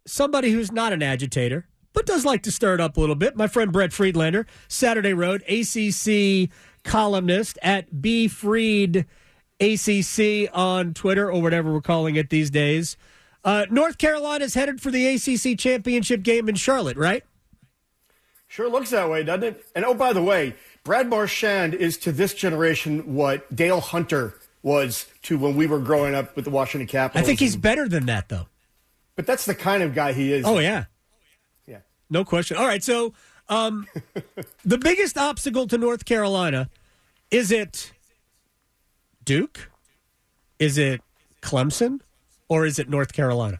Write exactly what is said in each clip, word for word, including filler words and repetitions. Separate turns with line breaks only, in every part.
somebody who's not an agitator, but does like to stir it up a little bit. My friend Brett Friedlander, Saturday Road, A C C columnist at B Fried A C C on Twitter or whatever we're calling it these days. Uh, North Carolina's headed for the A C C championship game in Charlotte, right?
Sure looks that way, doesn't it? And oh, by the way, Brad Marchand is to this generation what Dale Hunter was to when we were growing up with the Washington Capitals.
I think he's better than that, though.
But that's the kind of guy he is.
Oh, yeah.
Yeah.
No question. All right, so um, the biggest obstacle to North Carolina, is it Duke? Is it Clemson? Or is it North Carolina?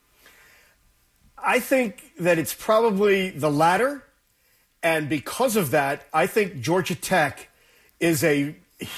I think that it's probably the latter. And because of that, I think Georgia Tech is a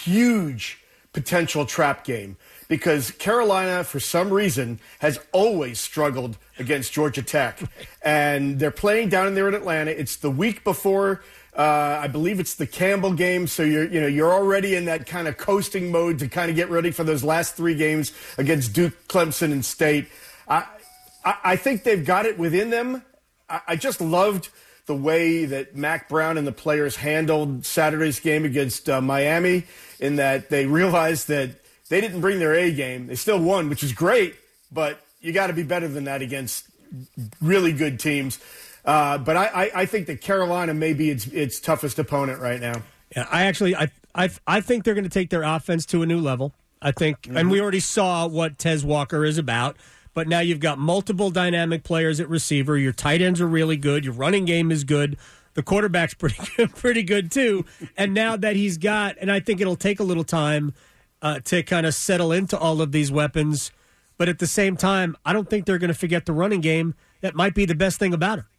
huge potential trap game because Carolina, for some reason, has always struggled against Georgia Tech. And they're playing down there in Atlanta. It's the week before, uh, I believe it's the Campbell game. So you're, you know, you're already in that kind of coasting mode to kind of get ready for those last three games against Duke, Clemson, and State. I, I, I think they've got it within them. I, I just loved the way that Mac Brown and the players handled Saturday's game against uh, Miami, in that they realized that they didn't bring their A game. They still won, which is great, but you got to be better than that against really good teams. Uh, but I, I, I think that Carolina may be its, its toughest opponent right now.
Yeah, I actually I I, I think they're going to take their offense to a new level. I think, mm-hmm. and we already saw what Tez Walker is about. But now you've got multiple dynamic players at receiver. Your tight ends are really good. Your running game is good. The quarterback's pretty good, pretty good too. And now that he's got, and I think it'll take a little time uh, to kind of settle into all of these weapons. But at the same time, I don't think they're going to forget the running game. That might be the best thing about it.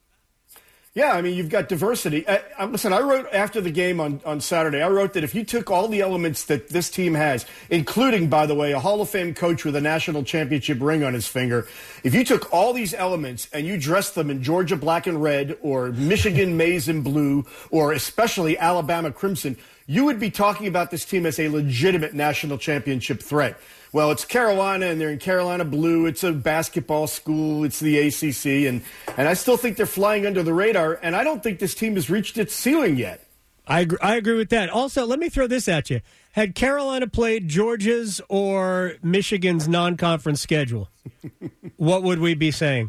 Yeah, I mean, you've got diversity. Uh, listen, I wrote after the game on, on Saturday, I wrote that if you took all the elements that this team has, including, by the way, a Hall of Fame coach with a national championship ring on his finger, if you took all these elements and you dressed them in Georgia black and red or Michigan maize and blue or especially Alabama crimson, you would be talking about this team as a legitimate national championship threat. Well, it's Carolina, and they're in Carolina blue. It's a basketball school. It's the A C C, and, and I still think they're flying under the radar, and I don't think this team has reached its ceiling yet.
I agree, I agree with that. Also, let me throw this at you. Had Carolina played Georgia's or Michigan's non-conference schedule, what would we be saying?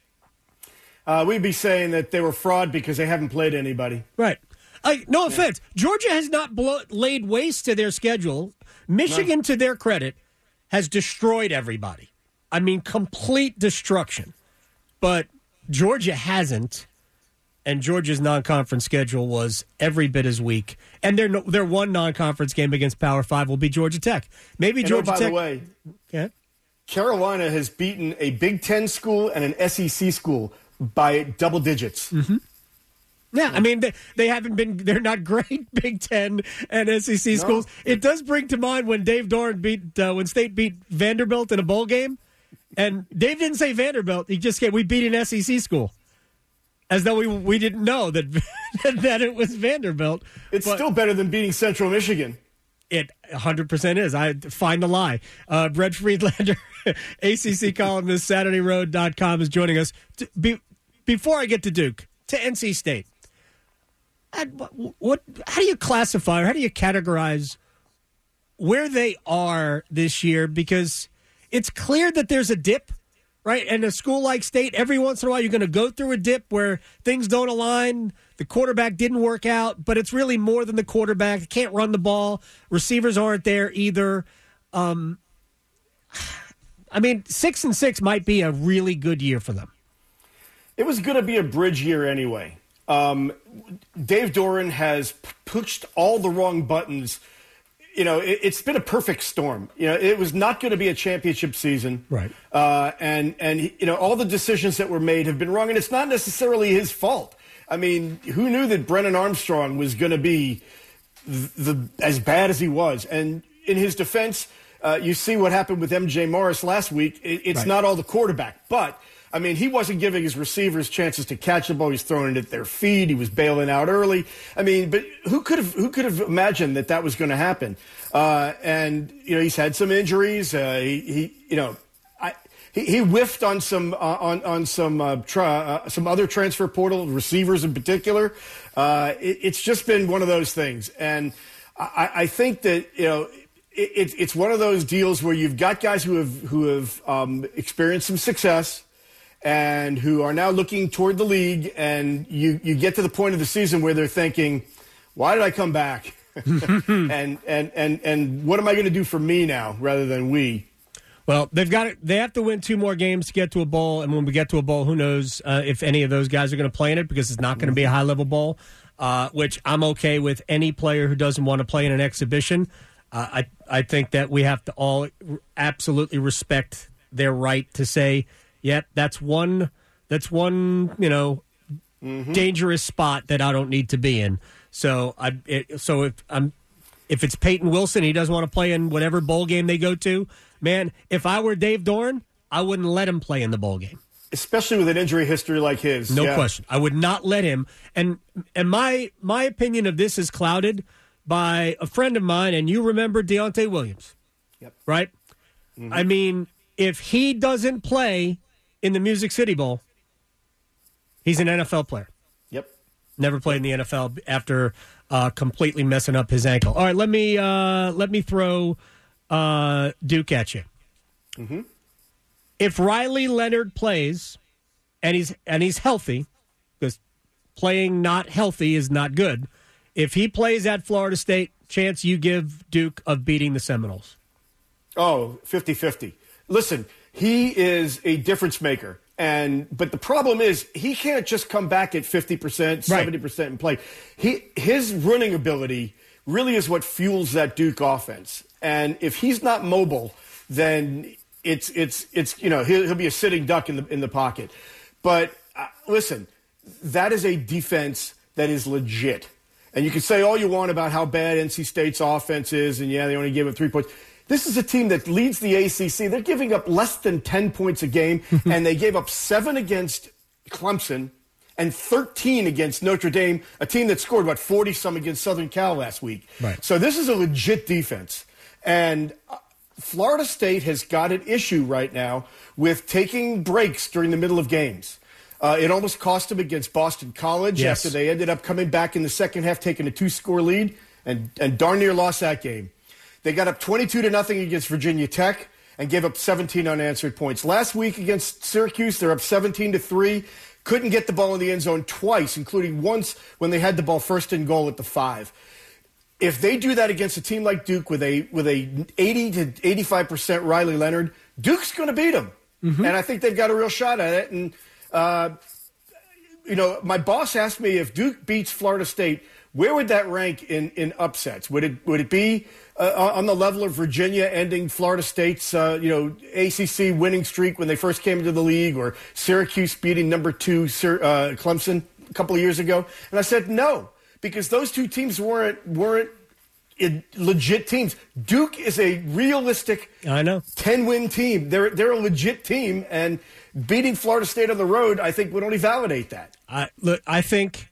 Uh, we'd be saying that they were fraud because they haven't played anybody.
Right. I, no offense. Georgia has not blow, laid waste to their schedule. Michigan, no. to their credit, has destroyed everybody. I mean, complete destruction. But Georgia hasn't, and Georgia's non-conference schedule was every bit as weak. And their their one non-conference game against Power Five will be Georgia Tech. Maybe
and
Georgia
oh, by
Tech.
By the way,
yeah?
Carolina has beaten a Big Ten school and an S E C school by double digits.
Mm-hmm. Yeah, I mean, they, they haven't been, they're not great Big Ten and S E C no. schools. It does bring to mind when Dave Doran beat, uh, when State beat Vanderbilt in a bowl game. And Dave didn't say Vanderbilt. He just said, we beat an S E C school. As though we we didn't know that, that it was Vanderbilt.
It's
but
still better than beating Central Michigan.
It one hundred percent is. I find a lie. Uh, Brett Friedlander, A C C columnist, Saturday Road dot com is joining us. Be, before I get to Duke, to N C State. What, what? How do you classify or how do you categorize where they are this year? Because it's clear that there's a dip, right? And a school like State, every once in a while, you're going to go through a dip where things don't align. The quarterback didn't work out, but it's really more than the quarterback. They can't run the ball. Receivers aren't there either. Um, I mean, six and six might be a really good year for them.
It was going to be a bridge year anyway. Um, Dave Doran has p- pushed all the wrong buttons. You know, it, it's been a perfect storm. You know, it was not going to be a championship season.
Right.
Uh, and, and, you know, all the decisions that were made have been wrong, and it's not necessarily his fault. I mean, who knew that Brennan Armstrong was going to be the, the as bad as he was? And in his defense, uh, you see what happened with M J Morris last week. It, it's right. not all the quarterback, but I mean, he wasn't giving his receivers chances to catch the ball. He was throwing it at their feet. He was bailing out early. I mean, but who could have who could have imagined that that was going to happen? Uh, and you know, he's had some injuries. Uh, he, he, you know, I he, he whiffed on some uh, on on some uh, tra- uh, some other transfer portal receivers in particular. Uh, it, it's just been one of those things, and I, I think that you know it, it's one of those deals where you've got guys who have who have um, experienced some success and who are now looking toward the league, and you you get to the point of the season where they're thinking, why did I come back? and, and and and what am I going to do for me now rather than we?
Well, they've got it. They have to win two more games to get to a bowl, and when we get to a bowl, who knows uh, if any of those guys are going to play in it, because it's not going to be a high level bowl. Uh, which I'm okay with any player who doesn't want to play in an exhibition. Uh, I I think that we have to all absolutely respect their right to say, yep, that's one that's one you know mm-hmm. dangerous spot that I don't need to be in. So I it, so if I'm if it's Peyton Wilson, he doesn't want to play in whatever bowl game they go to. Man, if I were Dave Doran, I wouldn't let him play in the bowl game,
especially with an injury history like his.
No
yeah.
question, I would not let him. And and my my opinion of this is clouded by a friend of mine, and you remember Deontay Williams,
yep,
right? Mm-hmm. I mean, if he doesn't play in the Music City Bowl, he's an N F L player. Never played in the N F L after uh, completely messing up his ankle. All right, let me uh, let me throw uh, Duke at you.
Mm-hmm.
If Riley Leonard plays and he's and he's healthy, because playing not healthy is not good. If he plays at Florida State, chance you give Duke of beating the Seminoles?
Oh, fifty-fifty. Listen, he is a difference maker. And but the problem is he can't just come back at fifty percent, seventy percent and play. He his running ability really is what fuels that Duke offense. And if he's not mobile, then it's it's it's you know he'll, he'll be a sitting duck in the in the pocket. But uh, listen, that is a defense that is legit. And you can say all you want about how bad N C State's offense is, and yeah, they only gave up three points. This is a team that leads the A C C. They're giving up less than ten points a game, and they gave up seven against Clemson and thirteen against Notre Dame, a team that scored, what, forty-some against Southern Cal last week.
Right.
So this is a legit defense. And Florida State has got an issue right now with taking breaks during the middle of games. Uh, it almost cost them against Boston College
yes.
after they ended up coming back in the second half, taking a two-score lead, and, and darn near lost that game. They got up twenty-two to nothing against Virginia Tech and gave up seventeen unanswered points. Last week against Syracuse, they're up seventeen to three. Couldn't get the ball in the end zone twice, including once when they had the ball first and goal at the five. If they do that against a team like Duke with a with a eighty to eighty-five percent Riley Leonard, Duke's going to beat them. Mm-hmm. And I think they've got a real shot at it. And, uh, you know, my boss asked me if Duke beats Florida State, where would that rank in, in upsets? Would it would it be uh, on the level of Virginia ending Florida State's uh, you know A C C winning streak when they first came into the league, or Syracuse beating number two uh, Clemson a couple of years ago? And I said no, because those two teams weren't weren't legit teams. Duke is a realistic
I know
ten-win team. They're they're a legit team, and beating Florida State on the road, I think, would only validate that.
I look, I think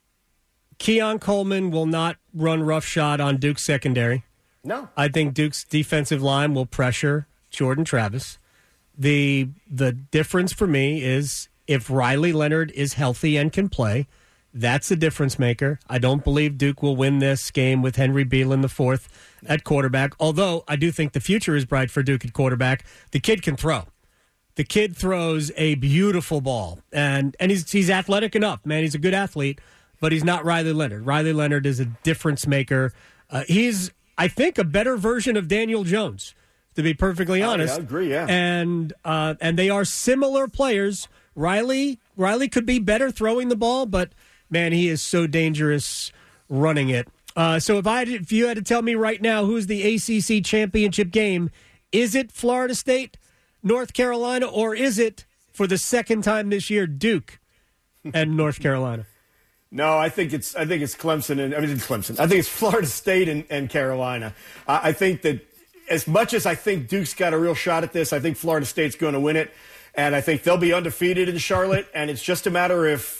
Keon Coleman will not run roughshod on Duke's secondary.
No.
I think Duke's defensive line will pressure Jordan Travis. The the difference for me is if Riley Leonard is healthy and can play, that's a difference maker. I don't believe Duke will win this game with Henry Beal in the fourth at quarterback, although I do think the future is bright for Duke at quarterback. The kid can throw. The kid throws a beautiful ball, and, and he's he's athletic enough, man. He's a good athlete, but he's not Riley Leonard. Riley Leonard is a difference maker. Uh, he's, I think, a better version of Daniel Jones, to be perfectly honest.
Oh, yeah, I agree, yeah.
And uh, and they are similar players. Riley Riley could be better throwing the ball, but man, he is so dangerous running it. Uh, so if I if you had to tell me right now who's the A C C championship game, is it Florida State, North Carolina, or is it, for the second time this year, Duke and North Carolina?
No, I think it's I think it's Clemson and I mean it's Clemson. I think it's Florida State and, and Carolina. Uh, I think that as much as I think Duke's got a real shot at this, I think Florida State's going to win it, and I think they'll be undefeated in Charlotte. And it's just a matter if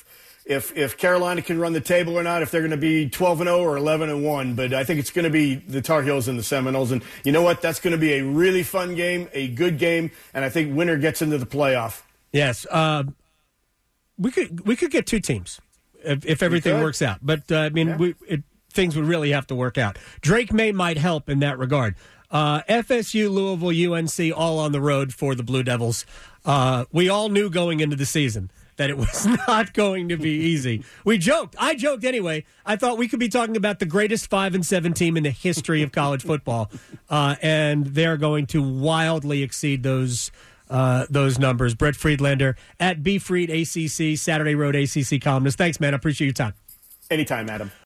if if Carolina can run the table or not, if they're going to be twelve and oh or eleven and one. But I think it's going to be the Tar Heels and the Seminoles. And you know what? That's going to be a really fun game, a good game, and I think winner gets into the playoff.
Yes. Uh, we could we could get two teams if, if everything works out. But, uh, I mean, yeah. we, it, things would really have to work out. Drake May might help in that regard. Uh, F S U, Louisville, U N C, all on the road for the Blue Devils. Uh, we all knew going into the season that it was not going to be easy. We joked. I joked anyway. I thought we could be talking about the greatest five and seven team in the history of college football, uh, and they're going to wildly exceed those uh, those numbers. Brett Friedlander at B Fried A C C, Saturday Road A C C columnist. Thanks, man. I appreciate your time.
Anytime, Adam.